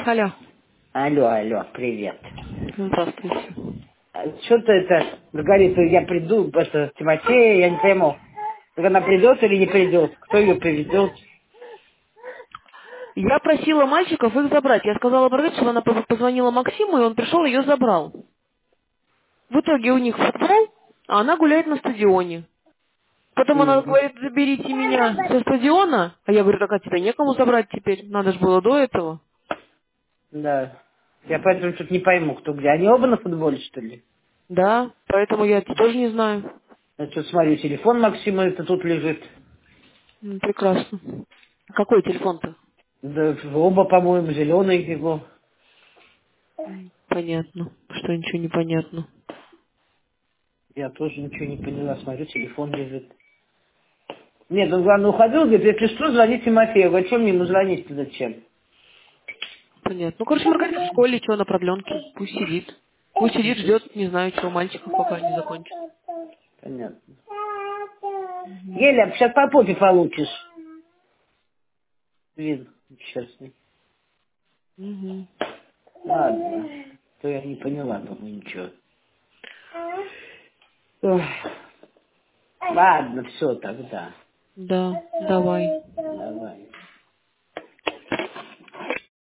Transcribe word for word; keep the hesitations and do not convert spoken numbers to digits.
Алло. Алло, алло, привет. Здравствуйте. Что-то это, говорит, я приду, это, Тимофея, я не пойму. Так она придет или не придет? Кто ее приведет? Я просила мальчиков их забрать. Я сказала Маргарите, что она по- позвонила Максиму, и он пришел, ее забрал. В итоге у них футбол, а она гуляет на стадионе. Потом она Мгм. говорит, заберите меня со стадиона. А я говорю, так а тебя некому забрать теперь. Надо же было до этого. Да. Я поэтому что-то не пойму, кто где. Они оба на футболе, что ли? Да, поэтому я это тоже не знаю. Я что смотрю, телефон Максима это тут лежит. М, Прекрасно. Какой телефон-то? Да, оба, по-моему, зеленые его. Понятно. Что ничего не понятно. Я тоже ничего не поняла, смотрю, телефон лежит. Нет, он, главное, уходил, говорит, если что, звони Тимофею. Говорю, что мне ему звонить-то зачем? Понятно. Ну, короче, Маргарита в школе, что на продленке. Пусть сидит. Пусть сидит, ждет, не знаю, чего, мальчиков, пока не закончат. Понятно. Еля, сейчас по попе получишь. Вин, несчастный. Угу. Ладно. То я не поняла, думаю, ничего. Ой. Ладно, все тогда. Да, давай. Давай.